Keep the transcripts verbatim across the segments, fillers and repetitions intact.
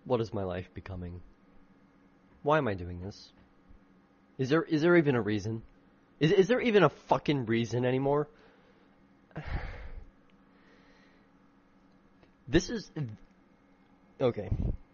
What is my life becoming? Why am I doing this? Is there is there even a reason? Is is there even a fucking reason anymore? This is okay.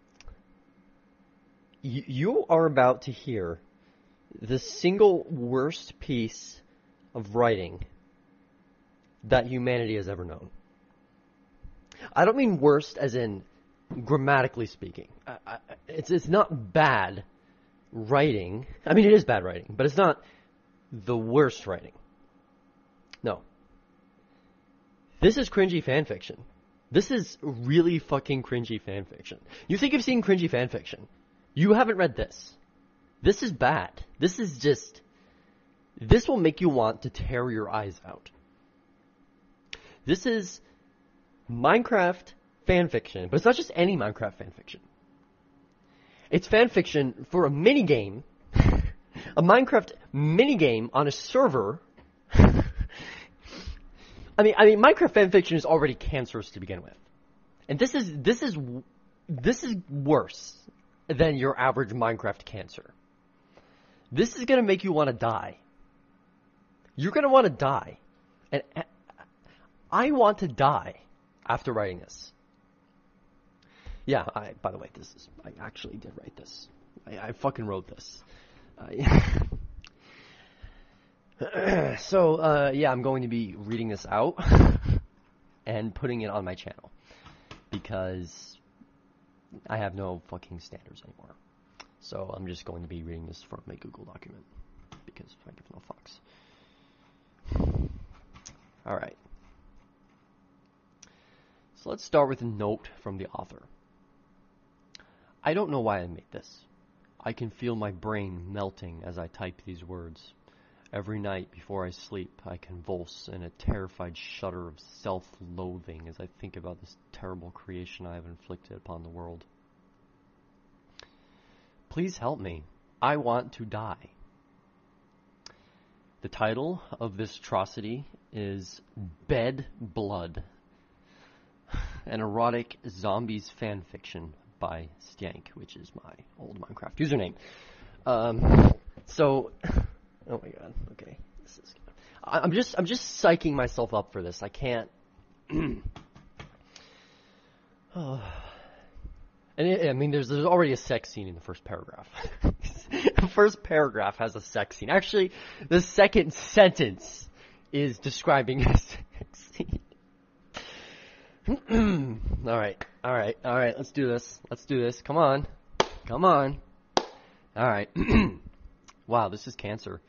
You, you are about to hear the single worst piece of writing that humanity has ever known. I don't mean worst as in grammatically speaking. I, I, it's it's not bad writing. I mean, it is bad writing, but it's not the worst writing. No. This is cringy fanfiction. This is really fucking cringy fanfiction. You think you've seen cringy fanfiction. You haven't read this. This is bad. This is just... This will make you want to tear your eyes out. This is Minecraft fanfiction, but it's not just any Minecraft fanfiction. It's fanfiction for a minigame, a Minecraft minigame on a server. I mean, I mean, Minecraft fanfiction is already cancerous to begin with, and this is this is this is worse than your average Minecraft cancer. This is gonna make you want to die. You're gonna want to die, and I want to die after writing this. Yeah, I, by the way, this is, I actually did write this. I, I fucking wrote this. Uh, so, uh, yeah, I'm going to be reading this out and putting it on my channel because I have no fucking standards anymore. So I'm just going to be reading this from a Google document because I give no fucks. Alright. So let's start with a note from the author. I don't know why I made this. I can feel my brain melting as I type these words. Every night before I sleep, I convulse in a terrified shudder of self-loathing as I think about this terrible creation I have inflicted upon the world. Please help me. I want to die. The title of this atrocity is Bed Blood, an erotic zombies fanfiction by Stank, which is my old Minecraft username. Um, so, oh my god, okay, this is. I, I'm just, I'm just psyching myself up for this. I can't. Oh. And it, I mean, there's there's already a sex scene in the first paragraph. The first paragraph has a sex scene. Actually, the second sentence is describing a sex scene. all right, all right, all right. Let's do this. Let's do this. Come on, come on. All right. Wow, this is cancer.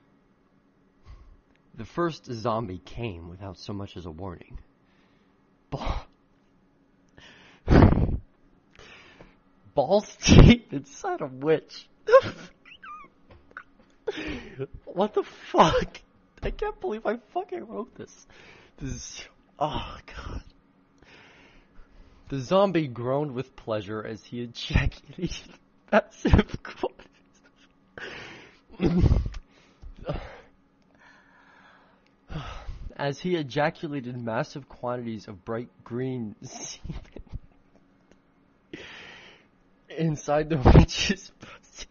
The first zombie came without so much as a warning. Ball. Balls deep inside a witch. What the fuck? I can't believe I fucking wrote this. This is, oh god. The zombie groaned with pleasure as he ejaculated massive quantities. As he ejaculated massive quantities of bright green semen inside the witch's pussy.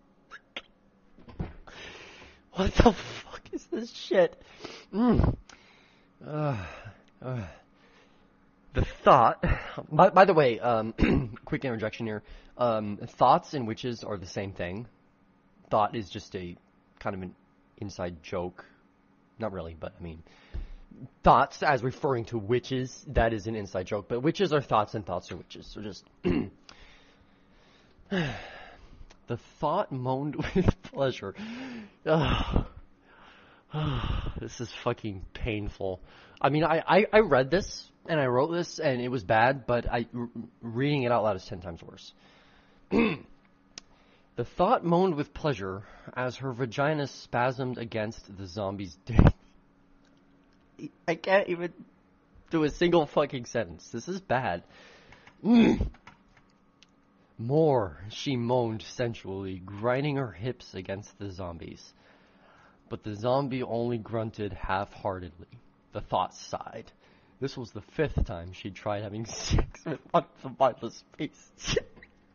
What the fuck is this shit? Mm. Uh, uh. The thought, by, by the way, um, quick interjection here, um, thoughts and witches are the same thing. Thought is just a kind of an inside joke. Not really, but I mean, thoughts as referring to witches, that is an inside joke. But witches are thoughts and thoughts are witches. So just, the thought moaned with pleasure. Oh. Oh, this is fucking painful. I mean, I, I, I read this, and I wrote this, and it was bad, but I, r- reading it out loud is ten times worse. The thought moaned with pleasure as her vagina spasmed against the zombie's dick. I can't even do a single fucking sentence. This is bad. Mm. More, she moaned sensually, grinding her hips against the zombies. But the zombie only grunted half-heartedly. The thought sighed. This was the fifth time she'd tried having sex with one of the mindless face.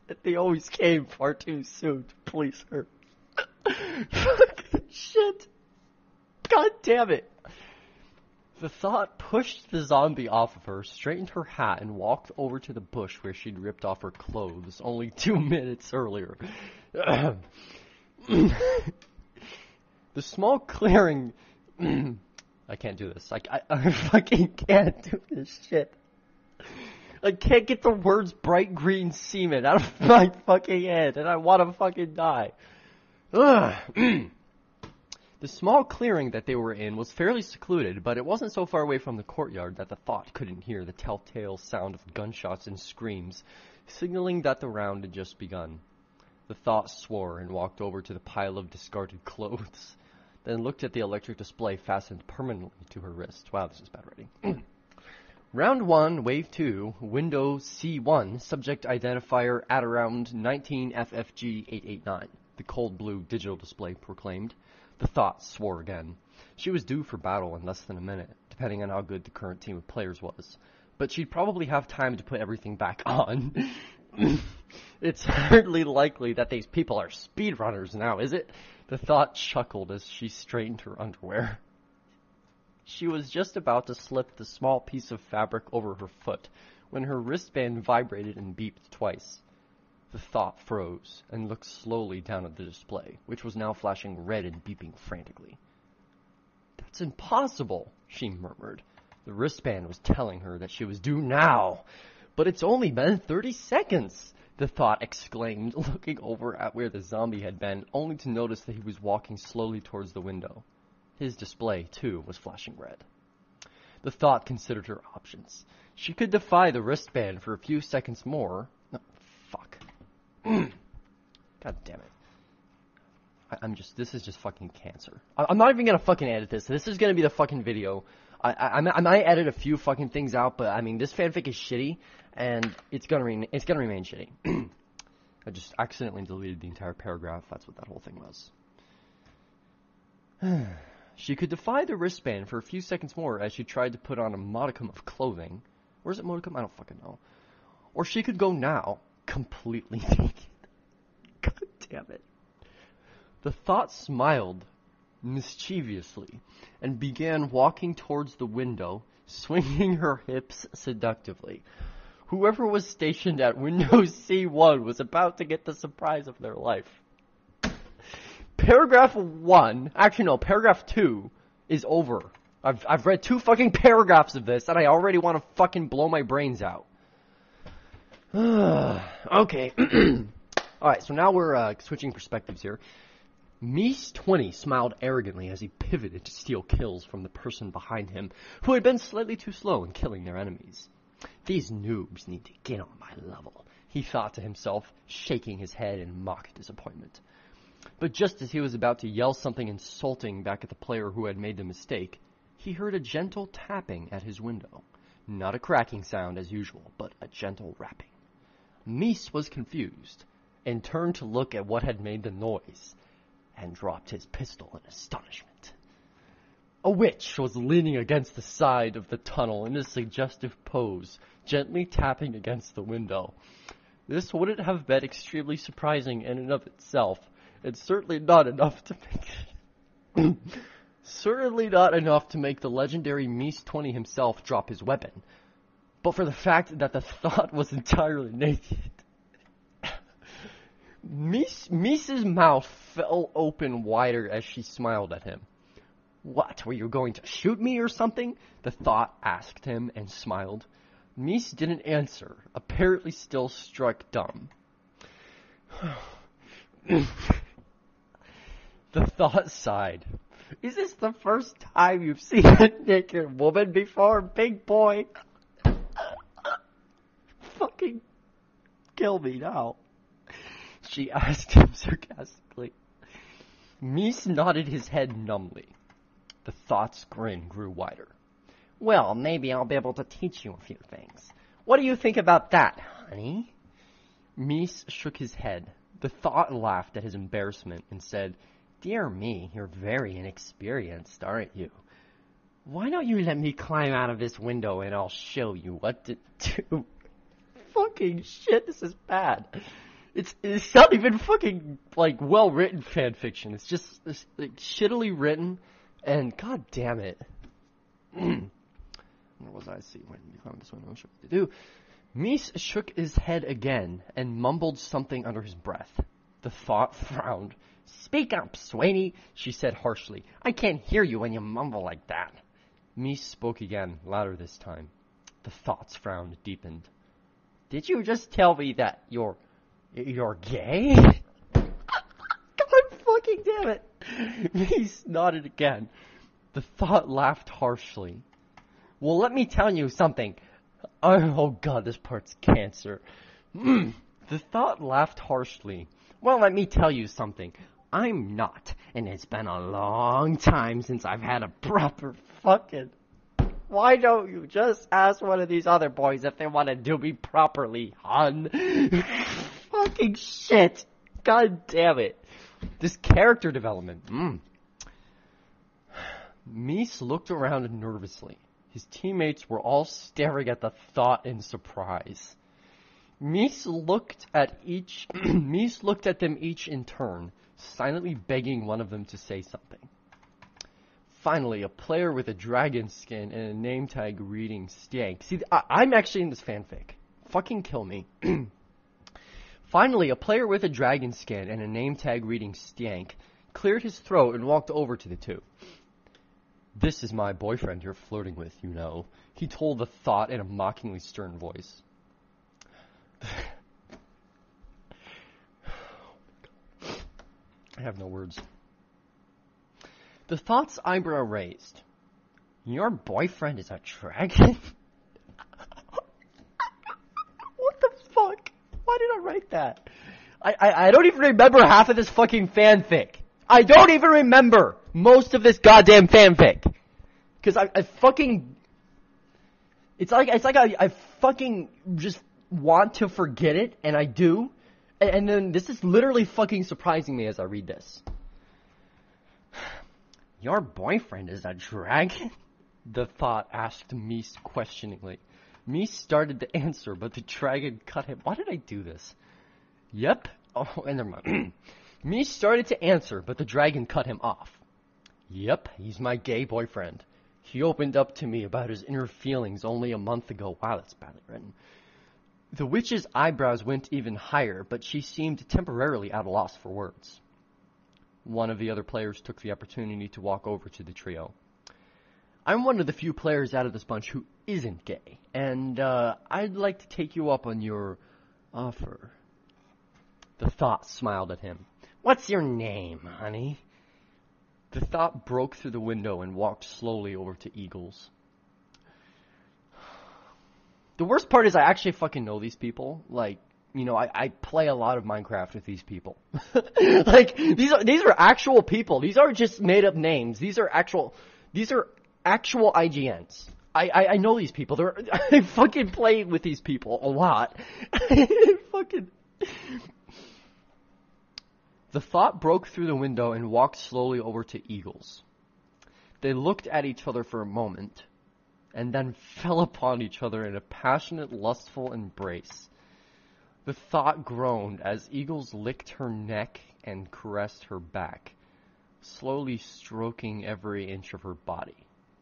They always came far too soon to please her. Fucking shit. God damn it. The thought pushed the zombie off of her, straightened her hat, and walked over to the bush where she'd ripped off her clothes only two minutes earlier. The small clearing... I can't do this. I, I, I fucking can't do this shit. I can't get the words bright green semen out of my fucking head, and I want to fucking die. Ugh. The small clearing that they were in was fairly secluded, but it wasn't so far away from the courtyard that the thought couldn't hear the telltale sound of gunshots and screams, signaling that the round had just begun. The thought swore and walked over to the pile of discarded clothes, then looked at the electric display fastened permanently to her wrist. Wow, this is bad writing. Round one, wave two, window C one, subject identifier at around nineteen F F G eight eight nine, the cold blue digital display proclaimed. The thought swore again. She was due for battle in less than a minute, depending on how good the current team of players was. But she'd probably have time to put everything back on. It's hardly likely that these people are speedrunners now, is it? The thought chuckled as she straightened her underwear. She was just about to slip the small piece of fabric over her foot when her wristband vibrated and beeped twice. The thought froze and looked slowly down at the display, which was now flashing red and beeping frantically. "That's impossible," she murmured. The wristband was telling her that she was due now. "But it's only been thirty seconds, the thought exclaimed, looking over at where the zombie had been, only to notice that he was walking slowly towards the window. His display, too, was flashing red. The thought considered her options. She could defy the wristband for a few seconds more. No, fuck. God damn it. I, I'm just, this is just fucking cancer. I, I'm not even gonna fucking edit this. This is gonna be the fucking video. I, I, I might edit a few fucking things out, but I mean, this fanfic is shitty, and it's gonna, re- it's gonna remain shitty. I just accidentally deleted the entire paragraph. That's what that whole thing was. She could defy the wristband for a few seconds more as she tried to put on a modicum of clothing. Or is it modicum? I don't fucking know. Or she could go now, completely naked. God damn it. The thought smiled mischievously and began walking towards the window, swinging her hips seductively. Whoever was stationed at window C one was about to get the surprise of their life. Paragraph one, actually no, paragraph two is over. I've I've read two fucking paragraphs of this, and I already want to fucking blow my brains out. Okay. Alright, so now we're uh, switching perspectives here. Mies twenty smiled arrogantly as he pivoted to steal kills from the person behind him, who had been slightly too slow in killing their enemies. These noobs need to get on my level, he thought to himself, shaking his head in mock disappointment. But just as he was about to yell something insulting back at the player who had made the mistake, he heard a gentle tapping at his window. Not a cracking sound as usual, but a gentle rapping. Mies was confused, and turned to look at what had made the noise, and dropped his pistol in astonishment. A witch was leaning against the side of the tunnel in a suggestive pose, gently tapping against the window. This wouldn't have been extremely surprising in and of itself, and certainly not enough to make certainly not enough to make the legendary Mies twenty himself drop his weapon. But for the fact that the thought was entirely naked. Mies, Mies's mouth fell open wider as she smiled at him. What, were you going to shoot me or something? The thought asked him and smiled. Mies didn't answer, apparently still struck dumb. The thought sighed. Is this the first time you've seen a naked woman before, big boy? Fucking kill me now, she asked him sarcastically. Mies nodded his head numbly. The thought's grin grew wider. Well, maybe I'll be able to teach you a few things. What do you think about that, honey? Mies shook his head. The thought laughed at his embarrassment and said, Dear me, you're very inexperienced, aren't you? Why don't you let me climb out of this window and I'll show you what to do? Fucking shit, this is bad. It's it's not even fucking like well written fan fiction. It's just it's, like shittily written, and god damn it. Where was I? See when you found this one, I'm sure what to do. Mies shook his head again and mumbled something under his breath. The thought frowned. Speak up, Swaney, she said harshly. I can't hear you when you mumble like that. Mies spoke again, louder this time. The thought's frown deepened. Did you just tell me that you're you're gay? God fucking damn it. Mies nodded again. The thought laughed harshly. Well, let me tell you something. Oh, oh god, this part's cancer. Mm. The thought laughed harshly. Well, let me tell you something. I'm not, and it's been a long time since I've had a proper fucking... Why don't you just ask one of these other boys if they want to do me properly, hon? Fucking shit. God damn it. This character development. Mm. Mies looked around nervously. His teammates were all staring at the thought in surprise. Mies looked at each. Mies looked at them each in turn, silently begging one of them to say something. Finally, a player with a dragon skin and a name tag reading Stank. See, I, I'm actually in this fanfic. Fucking kill me. Finally, a player with a dragon skin and a name tag reading Stank cleared his throat and walked over to the two. This is my boyfriend you're flirting with, you know, he told the thought in a mockingly stern voice. I have no words. The thought's eyebrow raised. Your boyfriend is a dragon? What the fuck? Why did I write that? I, I, I don't even remember half of this fucking fanfic. I don't even remember most of this goddamn fanfic. Cause I, I fucking, it's like, it's like I, I fucking just want to forget it, and I do. And, and then this is literally fucking surprising me as I read this. Your boyfriend is a dragon? The thought asked Mies questioningly. Mies started to answer, but the dragon cut him. Why did I do this? Yep. Oh, and never mind. Mies started to answer, but the dragon cut him off. Yep, he's my gay boyfriend. He opened up to me about his inner feelings only a month ago. Wow, that's badly written. The witch's eyebrows went even higher, but she seemed temporarily at a loss for words. One of the other players took the opportunity to walk over to the trio. I'm one of the few players out of this bunch who isn't gay, and uh, I'd like to take you up on your offer. The thought smiled at him. What's your name, honey? The thought broke through the window and walked slowly over to Eagles. The worst part is I actually fucking know these people. Like, you know, I, I play a lot of Minecraft with these people. Like, these are these are actual people. These aren't just made up names. These are actual these are actual I G Ns. I, I, I know these people. They're I fucking play with these people a lot. Fucking The thought broke through the window and walked slowly over to Eagles. They looked at each other for a moment, and then fell upon each other in a passionate, lustful embrace. The thought groaned as Eagles licked her neck and caressed her back, slowly stroking every inch of her body.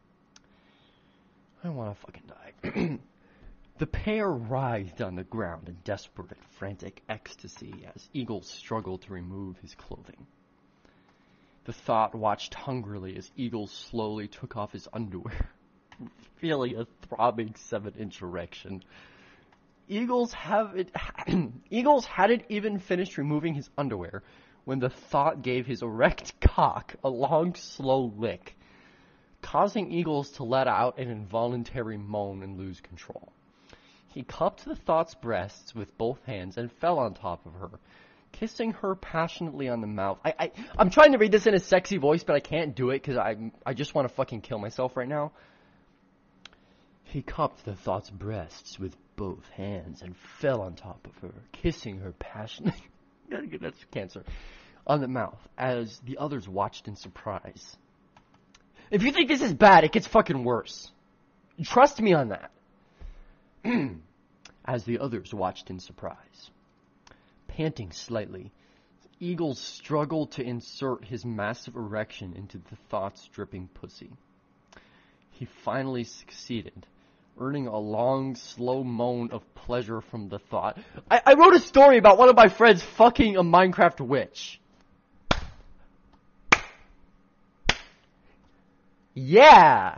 I want to fucking die. The pair writhed on the ground in desperate and frantic ecstasy as Eagles struggled to remove his clothing. The thought watched hungrily as Eagles slowly took off his underwear, feeling a throbbing seven-inch erection. Eagles have it. Eagles hadn't even finished removing his underwear when the thought gave his erect cock a long, slow lick, causing Eagles to let out an involuntary moan and lose control. He cupped the thought's breasts with both hands and fell on top of her, kissing her passionately on the mouth. I, I, I'm trying to read this in a sexy voice, but I can't do it because I, I just want to fucking kill myself right now. He cupped the thought's breasts with both hands and fell on top of her, kissing her passionately. That's cancer. On the mouth, as the others watched in surprise. If you think this is bad, it gets fucking worse. Trust me on that. As the others watched in surprise. Panting slightly, Eagles struggled to insert his massive erection into the thought's dripping pussy. He finally succeeded, earning a long, slow moan of pleasure from the thought. I, I wrote a story about one of my friends fucking a Minecraft witch. Yeah!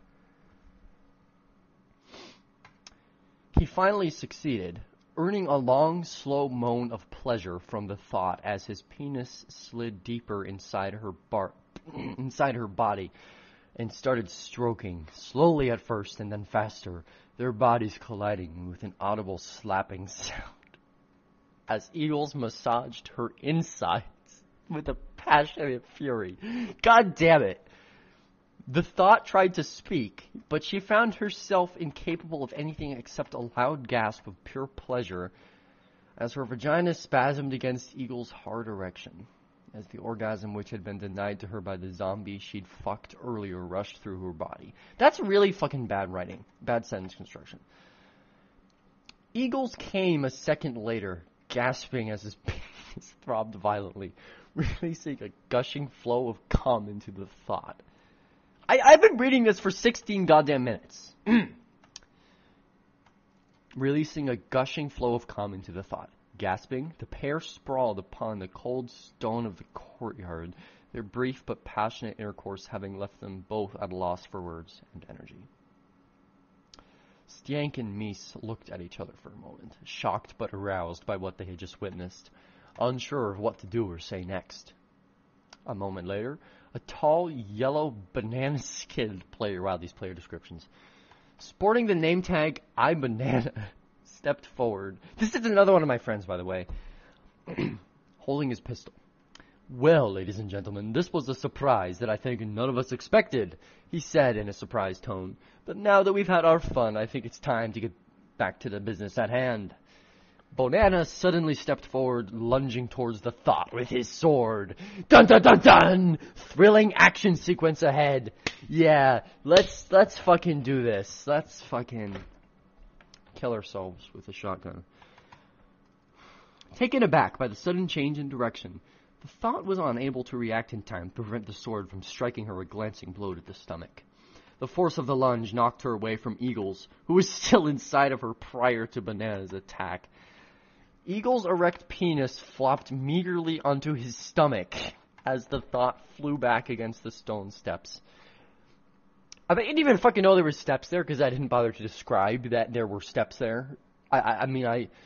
He finally succeeded, earning a long, slow moan of pleasure from the thought as his penis slid deeper inside her bar- inside her body and started stroking, slowly at first and then faster, their bodies colliding with an audible slapping sound as Eagles massaged her insides with a passionate fury. God damn it! The thought tried to speak, but she found herself incapable of anything except a loud gasp of pure pleasure as her vagina spasmed against Eagle's hard erection, as the orgasm which had been denied to her by the zombie she'd fucked earlier rushed through her body. That's really fucking bad writing. Bad sentence construction. Eagles came a second later, gasping as his penis throbbed violently, releasing a gushing flow of cum into the thought. I, I've been reading this for sixteen goddamn minutes. Releasing a gushing flow of cum into the thought. Gasping, the pair sprawled upon the cold stone of the courtyard, their brief but passionate intercourse having left them both at a loss for words and energy. Stank and Mies looked at each other for a moment, shocked but aroused by what they had just witnessed, unsure of what to do or say next. A moment later, a tall, yellow, banana-skinned player, wow, these player descriptions, sporting the name tag, I Banana, stepped forward. This is another one of my friends, by the way, holding his pistol. Well, ladies and gentlemen, this was a surprise that I think none of us expected, he said in a surprised tone. But now that we've had our fun, I think it's time to get back to the business at hand. Banana suddenly stepped forward, lunging towards the thought with his sword. Dun dun dun dun! Thrilling action sequence ahead. Yeah, let's let's fucking do this. Let's fucking kill ourselves with a shotgun. Taken aback by the sudden change in direction, the thought was unable to react in time to prevent the sword from striking her a glancing blow to the stomach. The force of the lunge knocked her away from Eagles, who was still inside of her prior to Banana's attack. Eagle's erect penis flopped meagerly onto his stomach as the thought flew back against the stone steps. I didn't even fucking know there were steps there because I didn't bother to describe that there were steps there. I, I, I mean, I...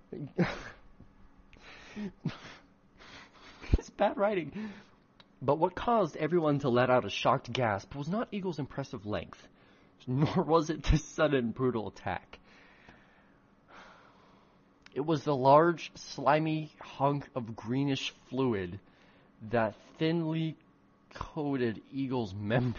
It's bad writing. But what caused everyone to let out a shocked gasp was not Eagle's impressive length, nor was it the sudden brutal attack. It was the large, slimy hunk of greenish fluid that thinly coated Eagle's member.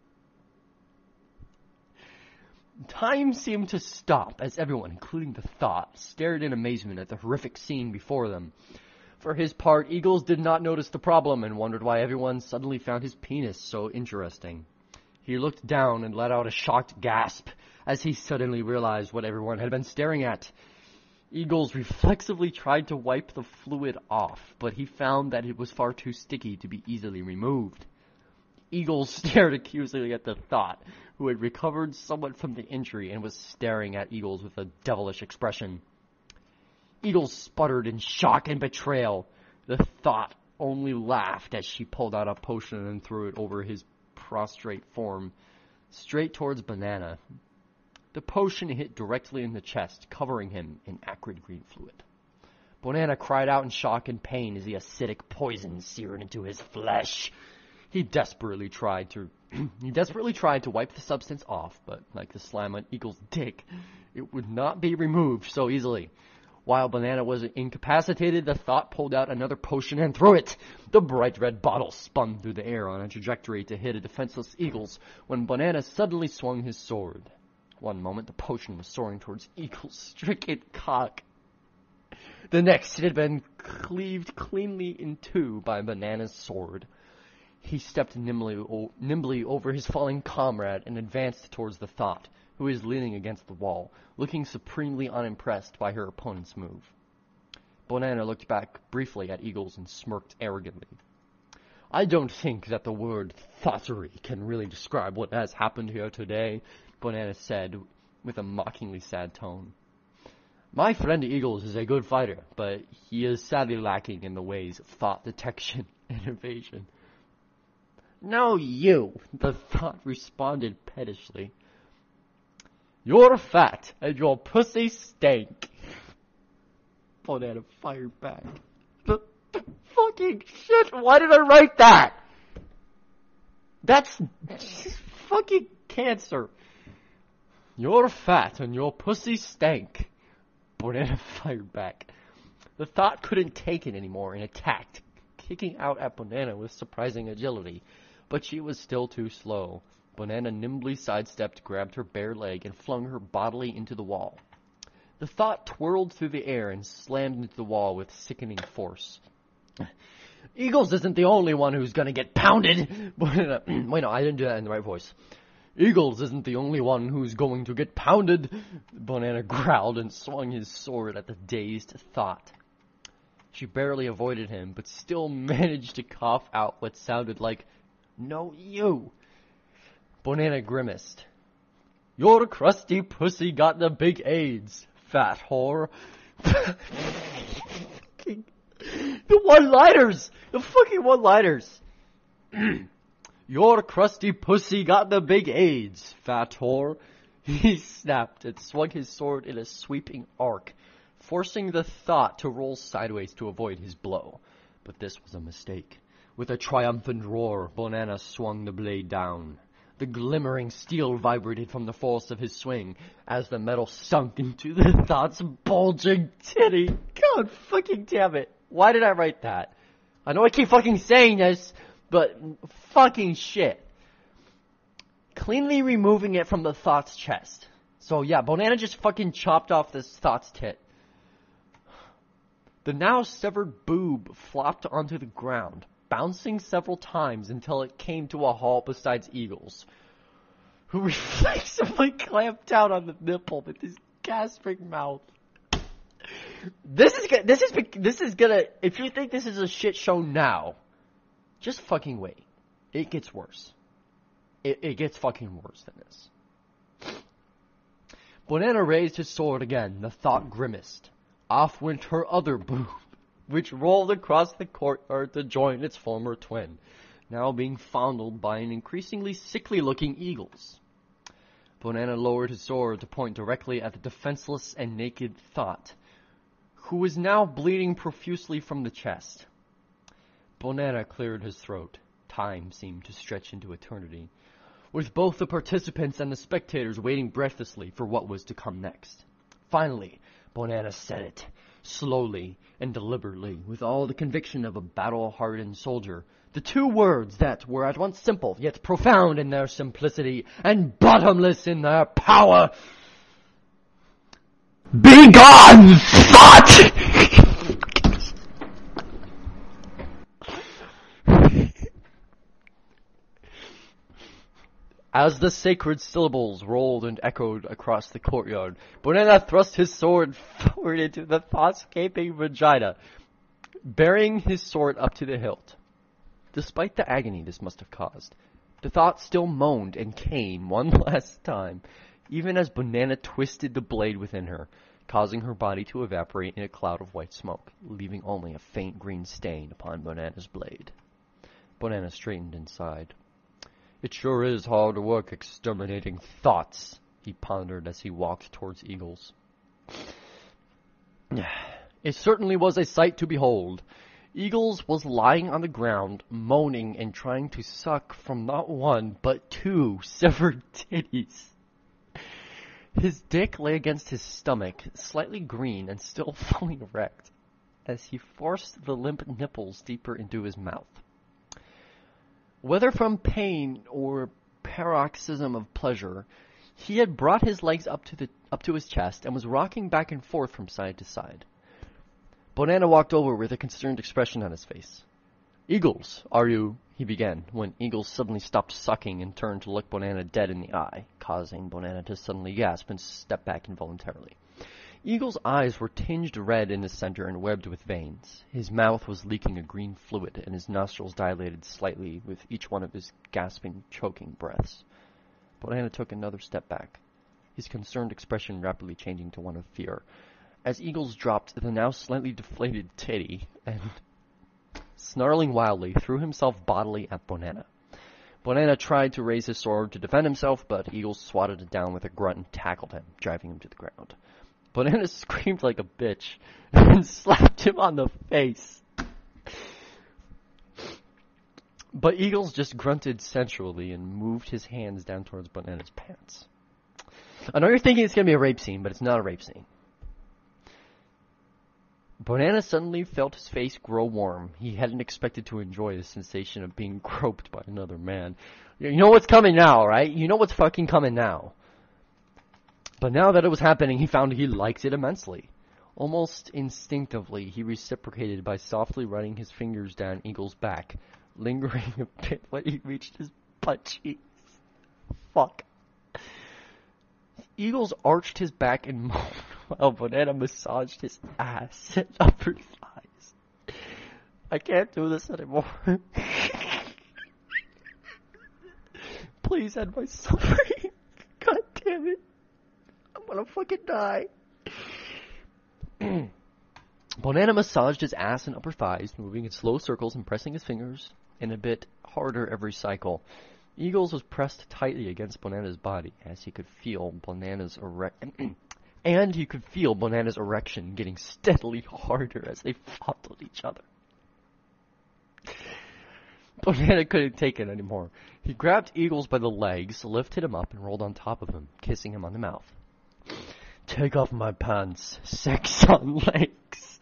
Time seemed to stop as everyone, including the thought, stared in amazement at the horrific scene before them. For his part, Eagles did not notice the problem and wondered why everyone suddenly found his penis so interesting. He looked down and let out a shocked gasp as he suddenly realized what everyone had been staring at. Eagles reflexively tried to wipe the fluid off, but he found that it was far too sticky to be easily removed. Eagles stared accusingly at the thought, who had recovered somewhat from the injury and was staring at Eagles with a devilish expression. Eagles sputtered in shock and betrayal. The thought only laughed as she pulled out a potion and threw it over his prostrate form, straight towards Banana. The potion hit directly in the chest, covering him in acrid green fluid. Banana cried out in shock and pain as the acidic poison seared into his flesh. He desperately tried to he desperately tried to wipe the substance off, but like the slime on Eagle's dick, it would not be removed so easily. While Banana was incapacitated, the thought pulled out another potion and threw it. The bright red bottle spun through the air on a trajectory to hit a defenseless Eagles when Banana suddenly swung his sword. One moment, the potion was soaring towards Eagle's stricken cock. The next, it had been cleaved cleanly in two by Banana's sword. He stepped nimbly, o- nimbly over his falling comrade and advanced towards the thought, who was leaning against the wall, looking supremely unimpressed by her opponent's move. Bonanna looked back briefly at Eagles and smirked arrogantly. I don't think that the word thoughterry can really describe what has happened here today, Bonanna said with a mockingly sad tone. My friend Eagles is a good fighter, but he is sadly lacking in the ways of thought detection and evasion. No, you, the thought responded pettishly. You're fat, and your pussy stank. Bonanna fired back. The, the fucking shit, why did I write that? That's fucking cancer. You're fat, and your pussy stank. Bonanna fired back. The thought couldn't take it anymore and attacked, kicking out at Bonanna with surprising agility. But she was still too slow. Bonanna nimbly sidestepped, grabbed her bare leg, and flung her bodily into the wall. The thought twirled through the air and slammed into the wall with sickening force. Eagles isn't the only one who's gonna get pounded! Bonanna, wait, no, I didn't do that in the right voice. Eagles isn't the only one who's going to get pounded, Bonanna growled and swung his sword at the dazed thought. She barely avoided him, but still managed to cough out what sounded like, no, you. Bonanna grimaced. Your crusty pussy got the big AIDS, fat whore. The one-liners! The fucking one-liners! Your crusty pussy got the big AIDS, fat whore. He snapped and swung his sword in a sweeping arc, forcing the thought to roll sideways to avoid his blow. But this was a mistake. With a triumphant roar, Bonanna swung the blade down. The glimmering steel vibrated from the force of his swing as the metal sunk into the thought's bulging titty. God fucking damn it. Why did I write that? I know I keep fucking saying this, but fucking shit. Cleanly removing it from the thought's chest. So yeah, Bonanna just fucking chopped off this thought's tit. The now severed boob flopped onto the ground, bouncing several times until it came to a halt beside Eagles, who reflexively clamped down on the nipple with his gasping mouth. This is gonna, this is this is gonna. If you think this is a shit show now, just fucking wait. It gets worse. It, it gets fucking worse than this. Bonanna raised his sword again. The thought grimaced. Off went her other boob, which rolled across the courtyard to join its former twin, now being fondled by an increasingly sickly-looking Eagles. Bonanna lowered his sword to point directly at the defenseless and naked thought, who was now bleeding profusely from the chest. Bonanna cleared his throat. Time seemed to stretch into eternity, with both the participants and the spectators waiting breathlessly for what was to come next. Finally, Bonanna said it, slowly and deliberately, with all the conviction of a battle-hardened soldier. The two words that were at once simple, yet profound in their simplicity, and bottomless in their power. Be gone, thought! As the sacred syllables rolled and echoed across the courtyard, Bonanna thrust his sword forward into the thought's gaping vagina, burying his sword up to the hilt. Despite the agony this must have caused, the thought still moaned and came one last time, even as Bonanna twisted the blade within her, causing her body to evaporate in a cloud of white smoke, leaving only a faint green stain upon Bonanna's blade. Bonanna straightened and sighed. It sure is hard work exterminating thoughts, he pondered as he walked towards Eagles. It certainly was a sight to behold. Eagles was lying on the ground, moaning and trying to suck from not one, but two severed titties. His dick lay against his stomach, slightly green and still fully erect, as he forced the limp nipples deeper into his mouth. Whether from pain or paroxysm of pleasure, he had brought his legs up to the up to his chest and was rocking back and forth from side to side. Bonanna walked over with a concerned expression on his face. Eagles, are you? He began, when Eagles suddenly stopped sucking and turned to look Bonanna dead in the eye, causing Bonanna to suddenly gasp and step back involuntarily. Eagle's eyes were tinged red in the center and webbed with veins. His mouth was leaking a green fluid, and his nostrils dilated slightly with each one of his gasping, choking breaths. B'Elanna took another step back, his concerned expression rapidly changing to one of fear, as Eagles dropped the now slightly deflated titty and, snarling wildly, threw himself bodily at B'Elanna. B'Elanna tried to raise his sword to defend himself, but Eagles swatted it down with a grunt and tackled him, driving him to the ground. B'Elanna screamed like a bitch and slapped him on the face. But Eagles just grunted sensually and moved his hands down towards B'Elanna's pants. I know you're thinking it's going to be a rape scene, but it's not a rape scene. B'Elanna suddenly felt his face grow warm. He hadn't expected to enjoy the sensation of being groped by another man. You know what's coming now, right? You know what's fucking coming now. But now that it was happening, he found he liked it immensely. Almost instinctively, he reciprocated by softly running his fingers down Eagle's back, lingering a bit when he reached his butt cheeks. Fuck. Eagles arched his back and moaned while B'Elanna massaged his ass and upper thighs. I can't do this anymore. Please end my suffering. God damn it. I'm gonna fucking die. B'Elanna massaged his ass and upper thighs, moving in slow circles and pressing his fingers in a bit harder every cycle. Eagles was pressed tightly against B'Elanna's body as he could feel B'Elanna's erect and he could feel B'Elanna's erection getting steadily harder as they fondled each other. B'Elanna couldn't take it anymore. He grabbed Eagles by the legs, lifted him up, and rolled on top of him, kissing him on the mouth. Take off my pants. Sex on legs.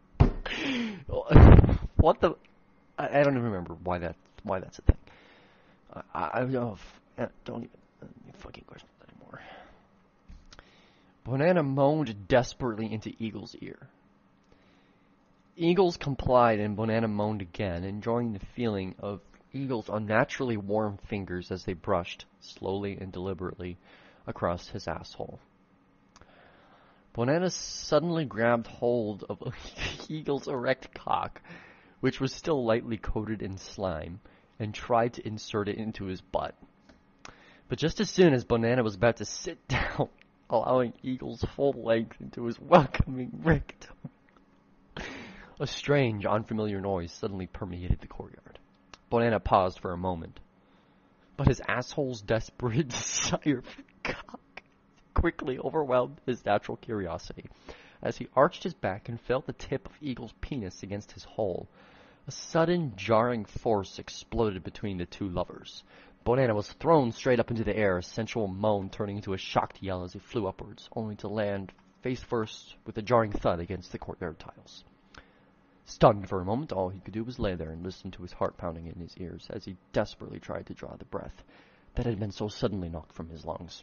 What the? I, I don't even remember why that why that's a thing. I, I don't, don't even fucking question that anymore. B'Elanna moaned desperately into Eagle's ear. Eagles complied and B'Elanna moaned again, enjoying the feeling of Eagle's unnaturally warm fingers as they brushed, slowly and deliberately, across his asshole. B'Elanna suddenly grabbed hold of Eagle's erect cock, which was still lightly coated in slime, and tried to insert it into his butt. But just as soon as B'Elanna was about to sit down, allowing Eagle's full length into his welcoming rectum, a strange, unfamiliar noise suddenly permeated the courtyard. B'Elanna paused for a moment, but his asshole's desperate desire for cock quickly overwhelmed his natural curiosity. As he arched his back and felt the tip of Eagle's penis against his hole, a sudden, jarring force exploded between the two lovers. B'Elanna was thrown straight up into the air, a sensual moan turning into a shocked yell as he flew upwards, only to land face first with a jarring thud against the courtyard tiles. Stunned for a moment, all he could do was lay there and listen to his heart pounding in his ears as he desperately tried to draw the breath that had been so suddenly knocked from his lungs.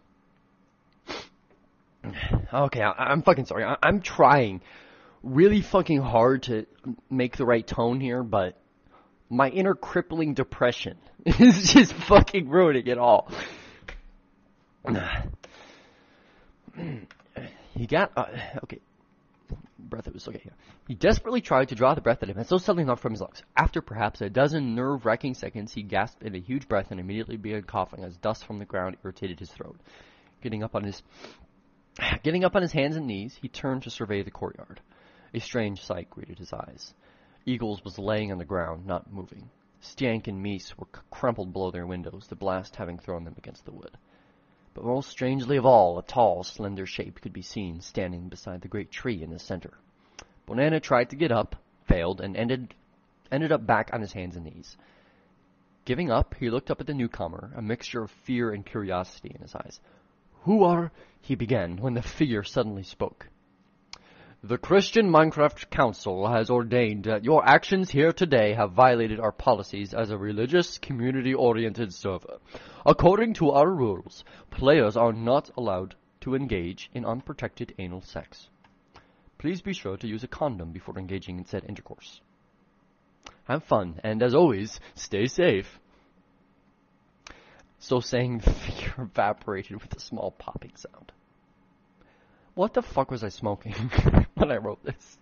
Okay, I, I'm fucking sorry. I, I'm trying really fucking hard to make the right tone here, but my inner crippling depression is just fucking ruining it all. He got, uh, okay, breath it was okay. Yeah. He desperately tried to draw the breath that had been so suddenly knocked from his lungs. After perhaps a dozen nerve-wracking seconds, he gasped in a huge breath and immediately began coughing as dust from the ground irritated his throat. Getting up on his, getting up on his hands and knees, he turned to survey the courtyard. A strange sight greeted his eyes. Eagles was laying on the ground, not moving. Stank and Meese were crumpled below their windows, the blast having thrown them against the wood. But most strangely of all, a tall, slender shape could be seen standing beside the great tree in the center. B'Elanna tried to get up, failed, and ended ended up back on his hands and knees. Giving up, he looked up at the newcomer, a mixture of fear and curiosity in his eyes. "Who are—" he began, when the figure suddenly spoke. "The Christian Minecraft Council has ordained that your actions here today have violated our policies as a religious, community-oriented server. According to our rules, players are not allowed to engage in unprotected anal sex. Please be sure to use a condom before engaging in said intercourse. Have fun, and as always, stay safe." So saying, the figure evaporated with a small popping sound. What the fuck was I smoking when I wrote this?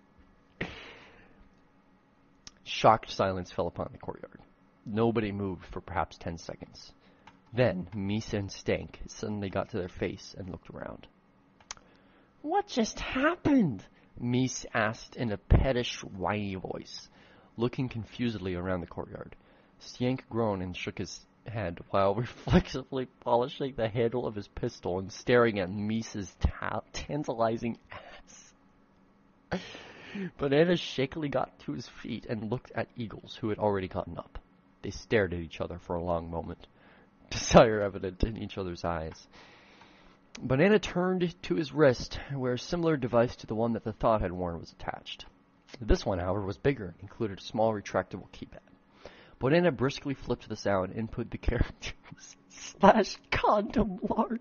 Shocked silence fell upon the courtyard. Nobody moved for perhaps ten seconds. Then, Misa and Stank suddenly got to their face and looked around. What just happened? Mies asked in a pettish, whiny voice, looking confusedly around the courtyard. Stank groaned and shook his head while reflexively polishing the handle of his pistol and staring at Mies's ta- tantalizing ass. Banana shakily got to his feet and looked at Eagles, who had already gotten up. They stared at each other for a long moment, desire evident in each other's eyes. Banana turned to his wrist, where a similar device to the one that the Thought had worn was attached. This one, however, was bigger and included a small retractable keypad. Banana briskly flipped the sound and put the characters slash condom large.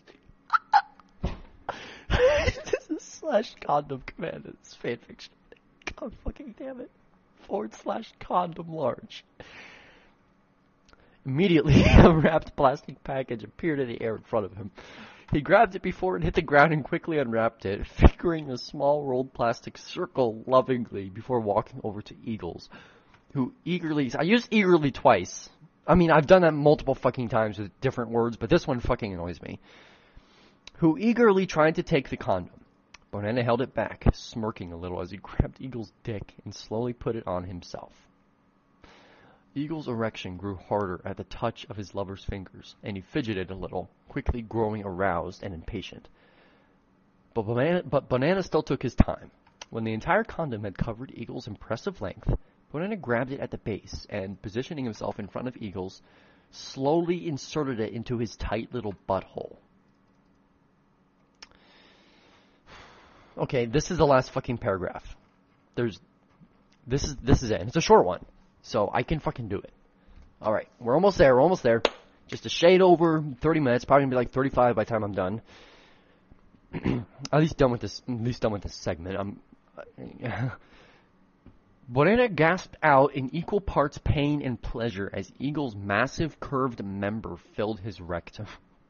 This is slash condom command in this fanfiction. God fucking damn it. Forward slash condom large. Immediately, a wrapped plastic package appeared in the air in front of him. He grabbed it before it hit the ground and quickly unwrapped it, fingering a small rolled plastic circle lovingly before walking over to Eagles, who eagerly... I used eagerly twice. I mean, I've done that multiple fucking times with different words, but this one fucking annoys me. Who eagerly tried to take the condom. Banana held it back, smirking a little as he grabbed Eagle's dick and slowly put it on himself. Eagle's erection grew harder at the touch of his lover's fingers, and he fidgeted a little, quickly growing aroused and impatient. But Banana, but Banana still took his time. When the entire condom had covered Eagle's impressive length, Banana grabbed it at the base and, positioning himself in front of Eagles, slowly inserted it into his tight little butthole. Okay, this is the last fucking paragraph. There's, this is this is it. And it's a short one. So I can fucking do it. Alright, we're almost there, we're almost there. Just a shade over thirty minutes, probably gonna be like thirty-five by the time I'm done. at least done with this, at least done with this segment. I'm, uh, Banana gasped out in equal parts pain and pleasure as Eagle's massive curved member filled his rectum.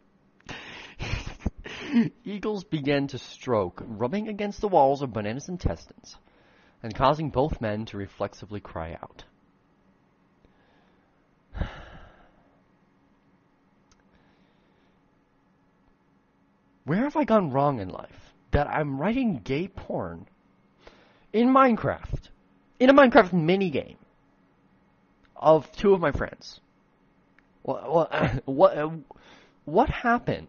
Eagles began to stroke, rubbing against the walls of Banana's intestines, and causing both men to reflexively cry out. Where have I gone wrong in life? That I'm writing gay porn in Minecraft, in a Minecraft minigame of two of my friends. What, what, what, what happened?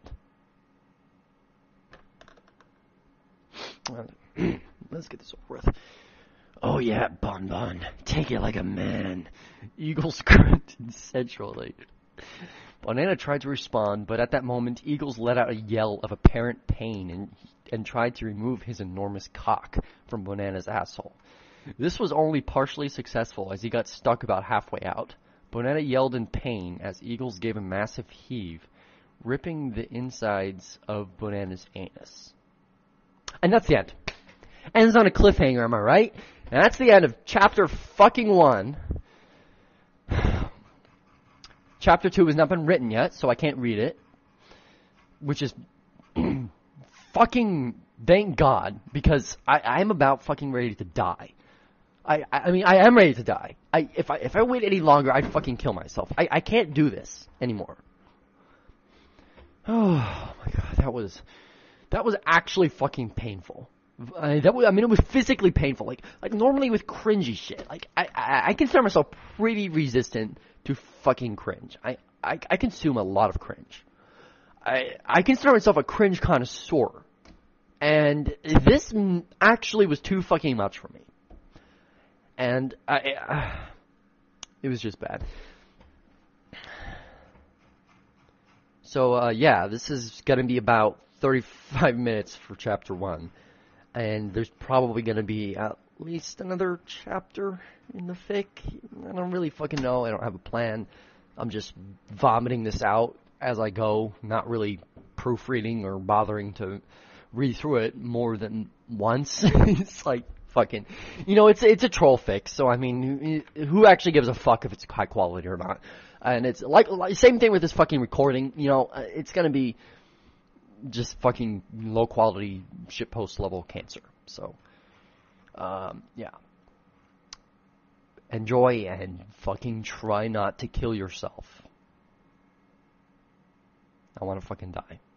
Let's get this over with. Oh yeah, Bon Bon, take it like a man. Eagles grunted sensually. Banana tried to respond, but at that moment, Eagles let out a yell of apparent pain and, and tried to remove his enormous cock from Banana's asshole. This was only partially successful as he got stuck about halfway out. Banana yelled in pain as Eagles gave a massive heave, ripping the insides of Banana's anus. And that's the end. Ends on a cliffhanger, am I right? And that's the end of chapter fucking one. Chapter two has not been written yet, so I can't read it. Which is fucking thank God, because I, I'm about fucking ready to die. I, I, I mean, I am ready to die. I, if I, if I wait any longer, I'd fucking kill myself. I, I can't do this anymore. Oh my God, that was, that was actually fucking painful. I, that was, I mean, it was physically painful. Like, like normally with cringy shit, like I, I, I consider myself pretty resistant to fucking cringe. I, I, I consume a lot of cringe. I, I consider myself a cringe connoisseur, and this actually was too fucking much for me. And I, uh, it was just bad. So uh, yeah, this is gonna be about thirty-five minutes for chapter one. And there's probably going to be at least another chapter in the fic. I don't really fucking know. I don't have a plan. I'm just vomiting this out as I go, not really proofreading or bothering to read through it more than once. It's like fucking, you know, it's it's a troll fic, so I mean, who actually gives a fuck if it's high quality or not? And it's like, like same thing with this fucking recording. You know, it's going to be just fucking low quality shitpost level cancer. So, um, yeah. Enjoy and fucking try not to kill yourself. I want to fucking die.